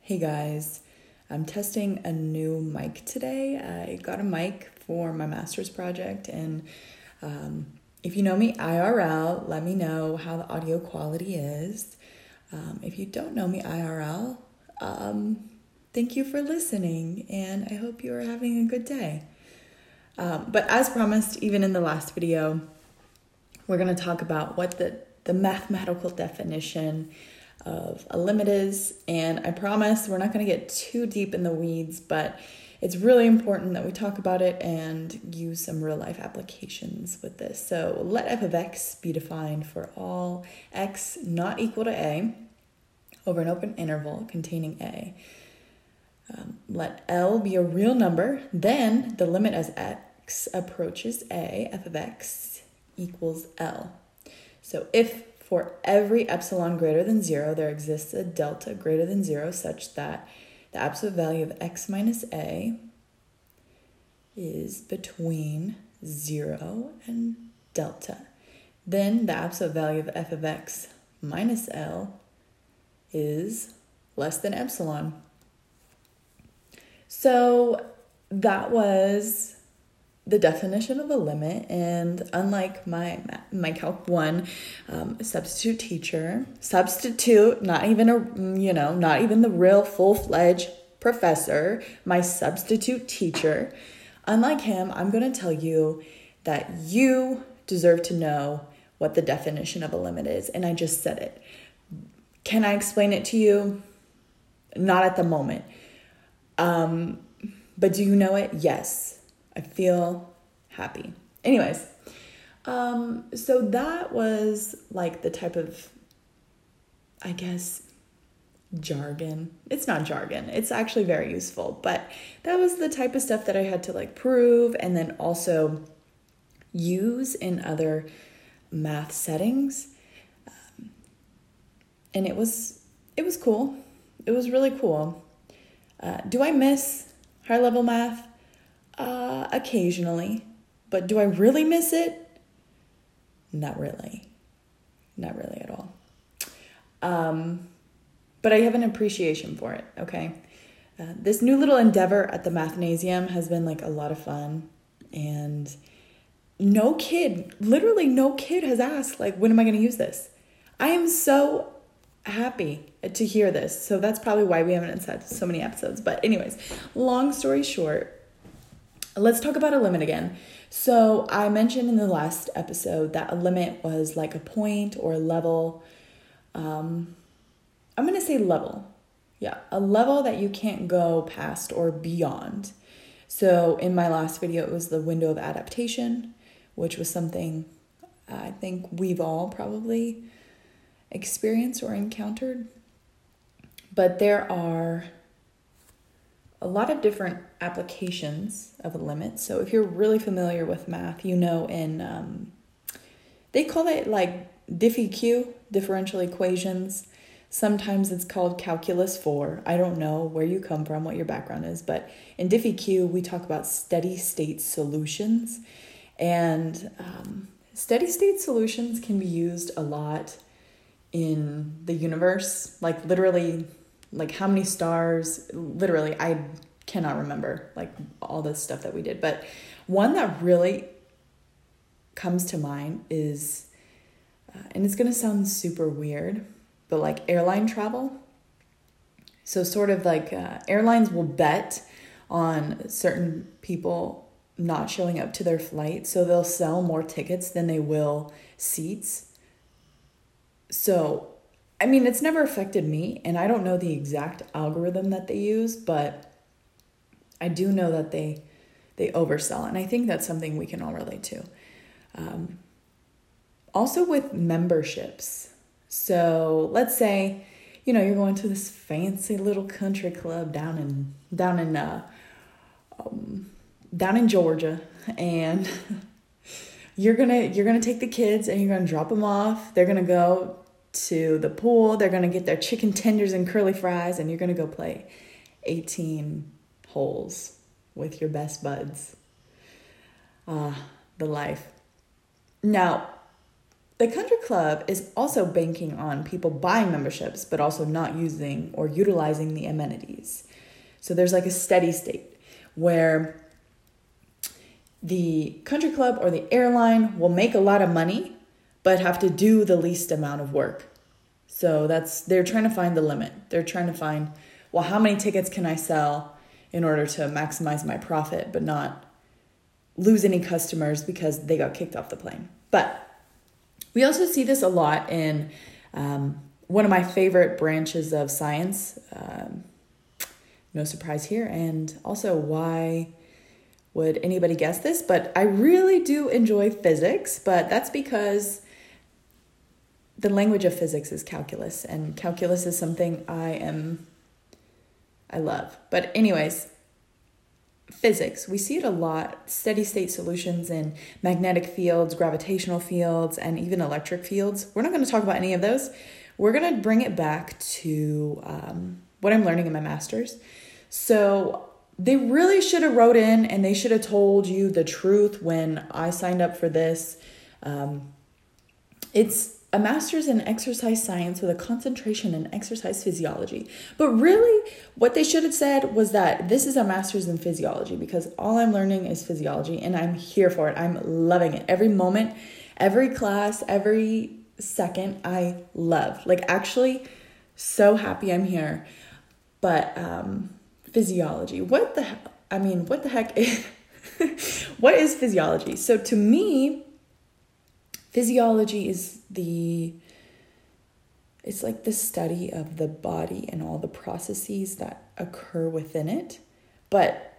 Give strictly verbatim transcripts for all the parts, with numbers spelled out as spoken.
Hey guys, I'm testing a new mic today. I got a mic for my master's project, and um, if you know me I R L, let me know how the audio quality is. Um, if you don't know me I R L, um, thank you for listening, and I hope you are having a good day. Um, but as promised, even in the last video, we're going to talk about what the, the mathematical definition of a limit is. And I promise we're not going to get too deep in the weeds, but it's really important that we talk about it and use some real life applications with this. So let f of x be defined for all x not equal to a over an open interval containing a. Um, let L be a real number, then the limit as x approaches a, f of x equals L. So if for every epsilon greater than zero, there exists a delta greater than zero such that the absolute value of x minus a is between zero and delta. Then the absolute value of f of x minus L is less than epsilon. So that was the definition of a limit, and unlike my my Calc one um, substitute teacher, substitute, not even a, you know, not even the real full-fledged professor, my substitute teacher, unlike him, I'm going to tell you that you deserve to know what the definition of a limit is, and I just said it. Can I explain it to you? Not at the moment. Um, but do you know it? Yes. I feel happy. Anyways, um, so that was like the type of, I guess, jargon. It's not jargon. It's actually very useful, but that was the type of stuff that I had to like prove and then also use in other math settings. Um, and it was, it was cool. It was really cool. Uh, do I miss high level math? Uh, occasionally, but do I really miss it? Not really. Not really at all. Um, but I have an appreciation for it, okay? Uh, this new little endeavor at the Mathnasium has been like a lot of fun, and no kid, literally no kid has asked, like, when am I going to use this? I am so happy to hear this, so that's probably why we haven't had so many episodes. But anyways, long story short, let's talk about a limit again. So I mentioned in the last episode that a limit was like a point or a level. Um, I'm going to say level. Yeah, a level that you can't go past or beyond. So in my last video, it was the window of adaptation, which was something I think we've all probably experienced or encountered. But there are a lot of different applications of a limit. So if you're really familiar with math, you know in, um, they call it like diffie-Q, differential equations. Sometimes it's called calculus four. I don't know where you come from, what your background is, but in diffie-Q, we talk about steady state solutions. And um, steady state solutions can be used a lot in the universe, like literally like how many stars, literally, I cannot remember like all the stuff that we did. But one that really comes to mind is, uh, and it's going to sound super weird, but like airline travel. So sort of like uh, airlines will bet on certain people not showing up to their flight. So they'll sell more tickets than they will seats. So I mean, it's never affected me, and I don't know the exact algorithm that they use, but I do know that they they oversell, and I think that's something we can all relate to. Um, also with memberships. So let's say, you know, you're going to this fancy little country club down in down in uh, um, down in Georgia, and you're gonna you're gonna take the kids and you're gonna drop them off. They're gonna go to the pool, they're going to get their chicken tenders and curly fries, and you're going to go play eighteen holes with your best buds. Ah, the life. Now, the country club is also banking on people buying memberships, but also not using or utilizing the amenities. So there's like a steady state where the country club or the airline will make a lot of money, but have to do the least amount of work. So that's, they're trying to find the limit. They're trying to find, well, how many tickets can I sell in order to maximize my profit, but not lose any customers because they got kicked off the plane. But we also see this a lot in um, one of my favorite branches of science. Um, no surprise here. And also, why would anybody guess this? But I really do enjoy physics, but that's because the language of physics is calculus, and calculus is something I am, I love. But anyways, physics, we see it a lot, steady state solutions in magnetic fields, gravitational fields, and even electric fields. We're not going to talk about any of those. We're going to bring it back to um, what I'm learning in my master's. So they really should have wrote in and they should have told you the truth when I signed up for this. Um, it's a master's in exercise science with a concentration in exercise physiology. But really, what they should have said was that this is a master's in physiology, because all I'm learning is physiology and I'm here for it. I'm loving it. Every moment, every class, every second, I love. Like, actually, so happy I'm here. But um, physiology, what the hell? I mean, what the heck is, what is physiology? So to me, physiology is the, it's like the study of the body and all the processes that occur within it. But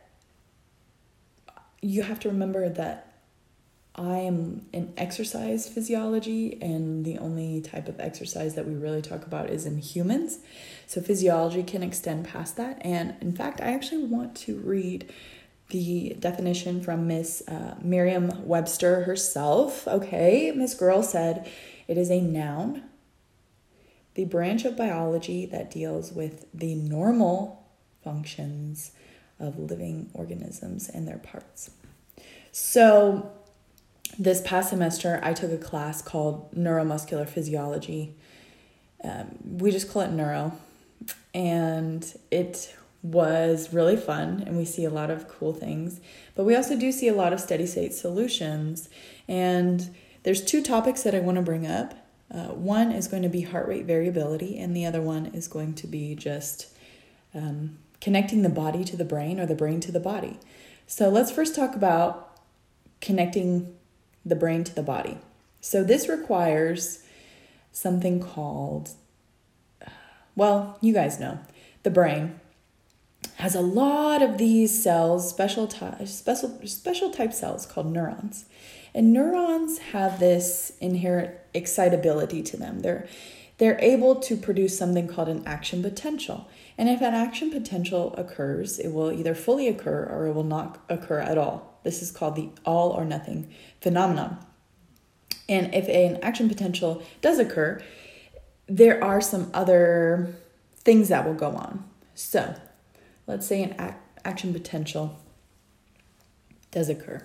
you have to remember that I am in exercise physiology, and the only type of exercise that we really talk about is in humans. So physiology can extend past that. And in fact, I actually want to read the definition from Miss uh, Merriam-Webster herself. Okay, Miss Girl said it is a noun, the branch of biology that deals with the normal functions of living organisms and their parts. So this past semester, I took a class called Neuromuscular Physiology. Um, we just call it neuro, and it was really fun, and we see a lot of cool things, but we also do see a lot of steady state solutions. And there's two topics that I want to bring up. Uh, one is going to be heart rate variability, and the other one is going to be just um, connecting the body to the brain, or the brain to the body. So let's first talk about connecting the brain to the body. So this requires something called, well, you guys know, the brain has a lot of these cells, special ty- special special type cells called neurons. And neurons have this inherent excitability to them. They're they're able to produce something called an action potential. And if an action potential occurs, it will either fully occur or it will not occur at all. This is called the all or nothing phenomenon. And if an action potential does occur, there are some other things that will go on. So let's say an ac- action potential does occur.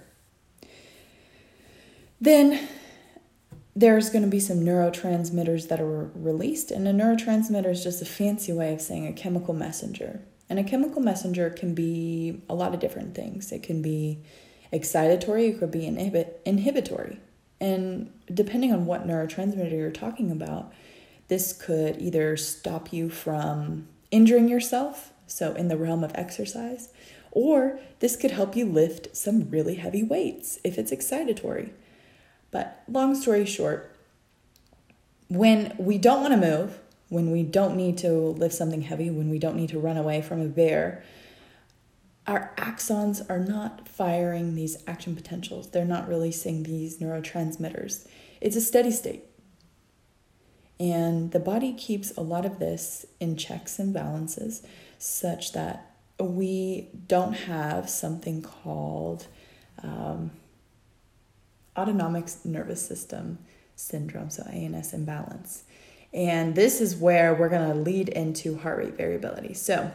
Then there's going to be some neurotransmitters that are released. And a neurotransmitter is just a fancy way of saying a chemical messenger. And a chemical messenger can be a lot of different things. It can be excitatory, it could be inhibit- inhibitory. And depending on what neurotransmitter you're talking about, this could either stop you from injuring yourself, so in the realm of exercise, or this could help you lift some really heavy weights if it's excitatory. But long story short, when we don't want to move, when we don't need to lift something heavy, when we don't need to run away from a bear, our axons are not firing these action potentials. They're not releasing these neurotransmitters. It's a steady state. And the body keeps a lot of this in checks and balances such that we don't have something called um, autonomic nervous system syndrome, so A N S imbalance. And this is where we're going to lead into heart rate variability. So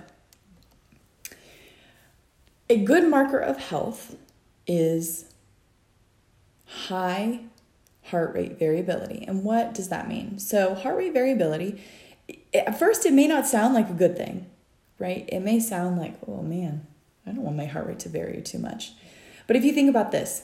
a good marker of health is high heart rate variability. And what does that mean? So heart rate variability, at first it may not sound like a good thing, right? It may sound like, oh man, I don't want my heart rate to vary too much. But if you think about this,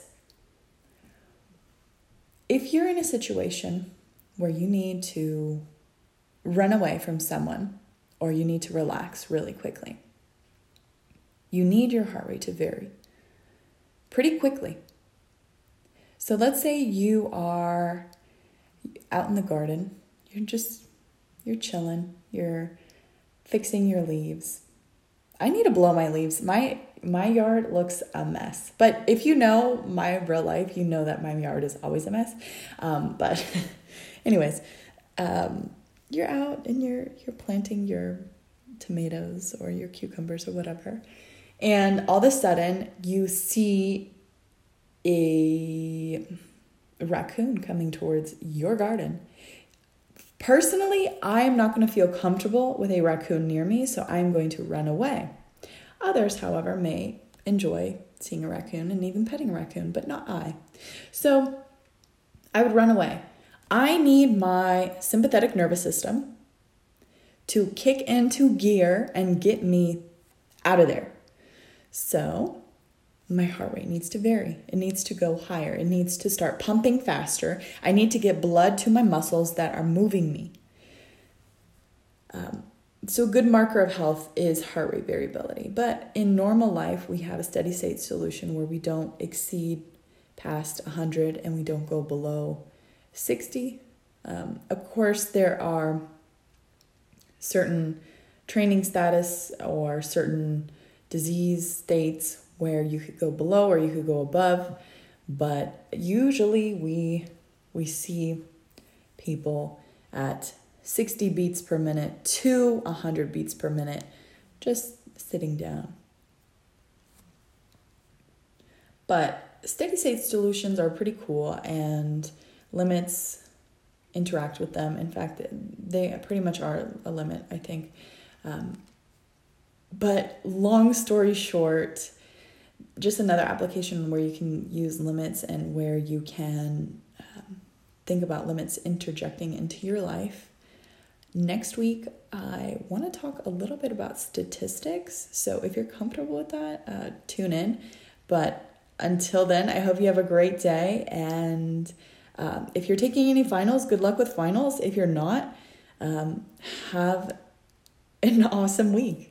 if you're in a situation where you need to run away from someone or you need to relax really quickly, you need your heart rate to vary pretty quickly. So let's say you are out in the garden, you're just, you're chilling, you're fixing your leaves. I need to blow my leaves. My my yard looks a mess. But if you know my real life, you know that my yard is always a mess. Um, but anyways, um, you're out and you're you're planting your tomatoes or your cucumbers or whatever. And all of a sudden you see a raccoon coming towards your garden. Personally, I'm not going to feel comfortable with a raccoon near me, so I'm going to run away. Others, however, may enjoy seeing a raccoon and even petting a raccoon, but not I. So I would run away. I need my sympathetic nervous system to kick into gear and get me out of there. So my heart rate needs to vary. It needs to go higher. It needs to start pumping faster. I need to get blood to my muscles that are moving me. Um, so a good marker of health is heart rate variability. But in normal life, we have a steady state solution where we don't exceed past one hundred and we don't go below sixty. Um, of course, there are certain training status or certain disease states where you could go below or you could go above, but usually we we see people at sixty beats per minute to one hundred beats per minute just sitting down. But steady state solutions are pretty cool and limits interact with them. In fact, they pretty much are a limit, I think. Um, but long story short, just another application where you can use limits and where you can um, think about limits interjecting into your life. Next week, I want to talk a little bit about statistics. So if you're comfortable with that, uh, tune in. But until then, I hope you have a great day. And um, if you're taking any finals, good luck with finals. If you're not, um, have an awesome week.